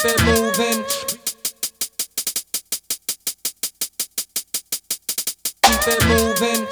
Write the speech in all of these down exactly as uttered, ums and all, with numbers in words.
keep it moving. Keep it moving.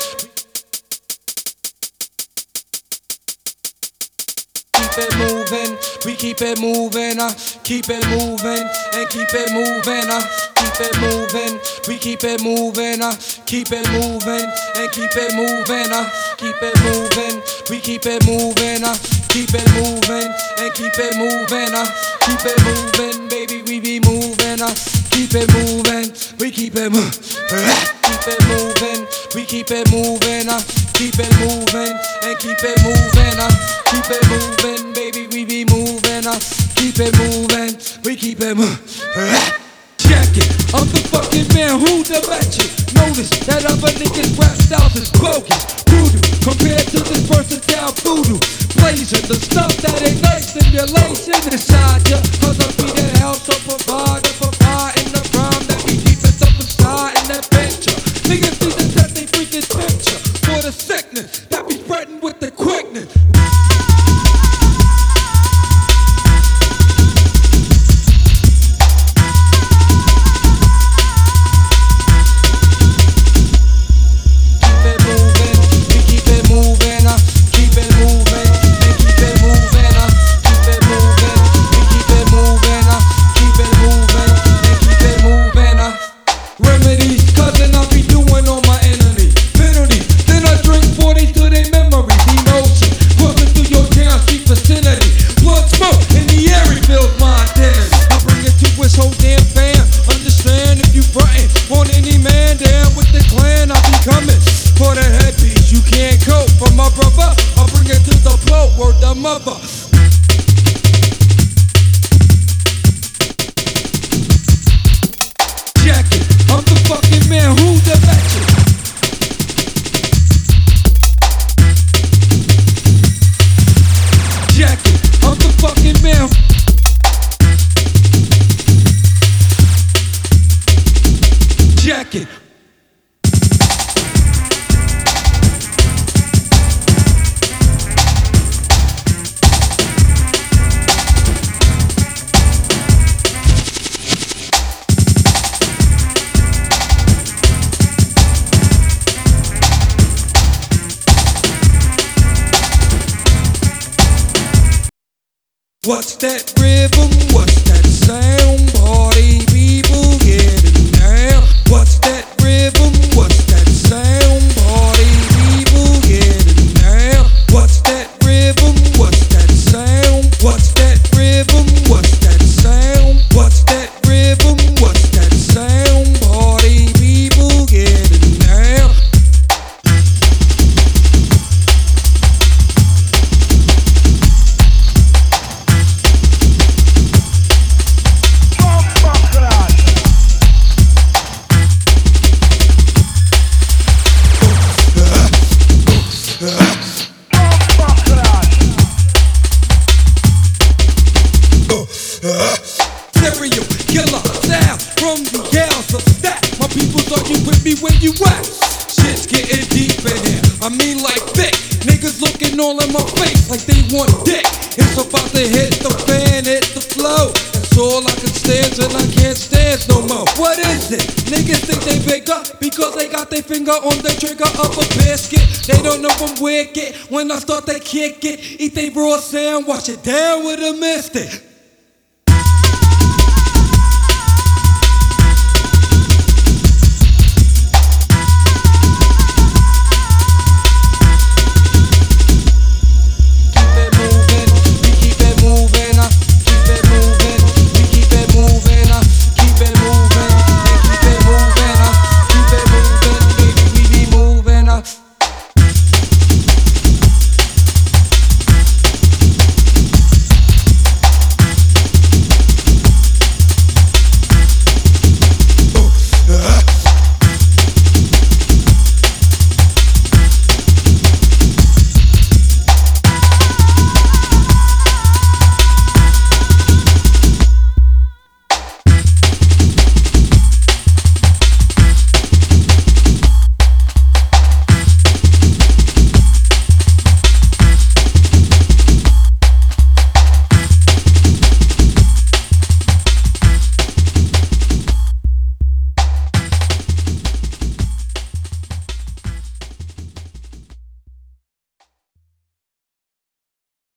Keep it moving. We keep it moving. Uh, keep it moving and keep it moving. Uh, keep it moving. We keep it moving. Uh, keep it moving and keep it moving. Uh, keep it moving. We keep it moving. Uh, keep it moving and keep it moving. Uh, keep it moving, baby. We be moving. Uh, keep it moving. We keep it moving. Keep it moving. We keep it moving. Uh, keep it moving and keep it moving. Uh, keep it moving, baby. We be moving. Uh, keep it moving. We keep it moving. Check it, I'm the fucking man who the bet you. Notice that other niggas rap styles is bogus. Voodoo, compared to this versatile voodoo. Blazing the stuff that ain't nice stimulation inside ya. Cause I be the house of provider, providing the rhyme that be keeping stuff inside in that picture. Niggas see the set they freaking picture for the sickness that be spreading with the quickness. Mother. Check it, I'm the fucking man who the bet you. Check it, I'm the fucking man. Check it. What's that rhythm? What's that sound? Party people getting down. What's that rhythm? What's that sound? Party people getting down. What's that rhythm? What's that sound? What's that rhythm? What's that sound? What's that rhythm? What's that sound? Party people getting down. Stereo killer sound from the yells of stack. My people's argue with me where you at. Shit's getting deep in here. I mean like thick. Niggas looking all in my face like they want dick. It's about to hit the fan, hit the flow. That's all I can stand and I can't stand no more. What is it? Niggas think they bigger because they got their finger on the trigger of a biscuit. They don't know I'm wicked. When I start to kick it, eat they raw sound, wash it down with a mystic.